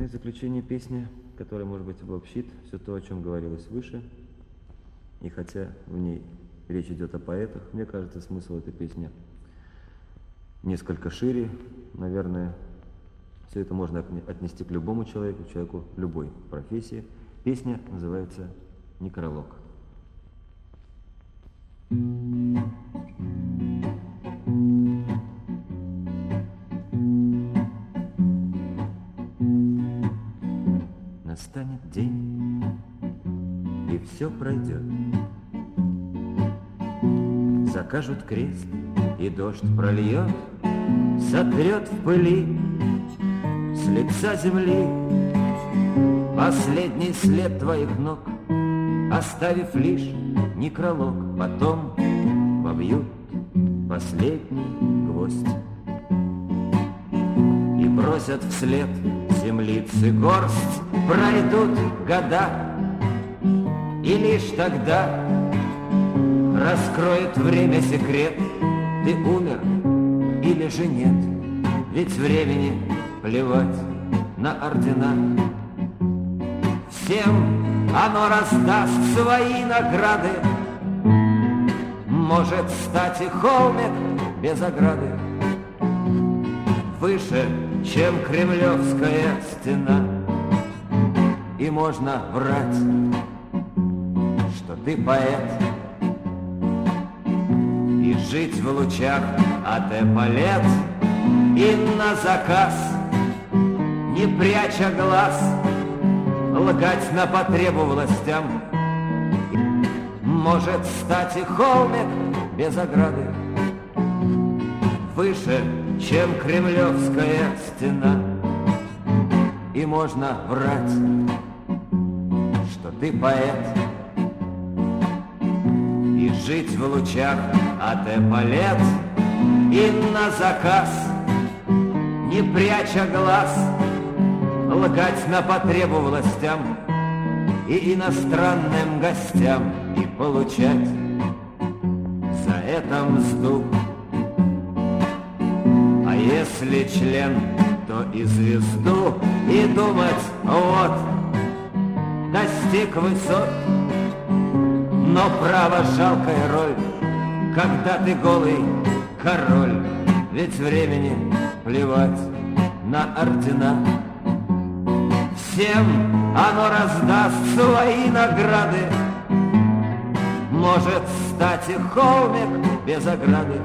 в заключение песня, которая, может быть, обобщит все то, о чем говорилось выше. И хотя в ней речь идет о поэтах, мне кажется, смысл этой песни несколько шире. Наверное, все это можно отнести к любому человеку любой профессии. Песня называется «Некролог». Настанет день, и все пройдет. Закажут крест, и дождь прольет, сотрет в пыли с лица земли последний след твоих ног, оставив лишь некролог. Потом вобьют последний гвоздь и бросят вслед землицы горсть. Пройдут года, и лишь тогда раскроет время секрет. Ты умер или же нет, ведь времени плевать на ордена. Всем оно раздаст свои награды, может стать и холмик без ограды, выше, чем Кремлевская стена. И можно врать, что ты поэт, и жить в лучах от эполет, и на заказ, не пряча глаз, лгать на потребу властям. Может стать и холмик без ограды, выше, чем Кремлевская стена. И можно врать, что ты поэт, и жить в лучах от эполет, и на заказ, не пряча глаз, лгать на потребу властям и иностранным гостям, и получать за это мзду. А если член, то и звезду, и думать, вот, достиг высот. Но право жалкая роль, когда ты голый король, ведь времени плевать на ордена. Всем оно раздаст свои награды, может стать и холмик без ограды,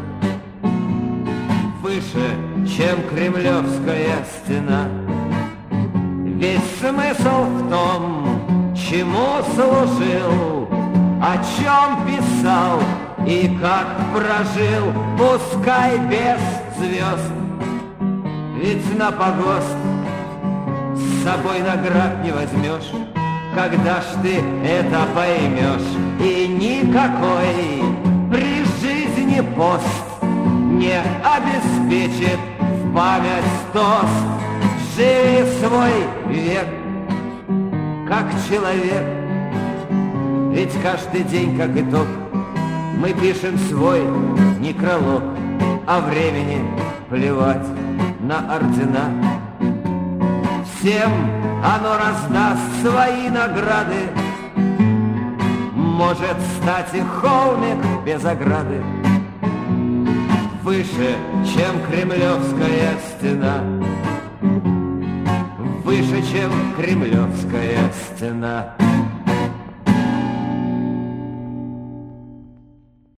выше, чем Кремлевская стена. Весь смысл в том, чему служил, о чем писал и как прожил, пускай без звезд, ведь на погост с собой наград не возьмешь. Когда ж ты это поймешь? И никакой при жизни пост не обеспечит в память тост. Живи свой век, как человек, ведь каждый день, как итог, мы пишем свой некролог. А времени плевать на ордена. Всем оно раздаст свои награды, может стать и холмик без ограды, выше, чем Кремлевская стена, выше, чем Кремлевская стена.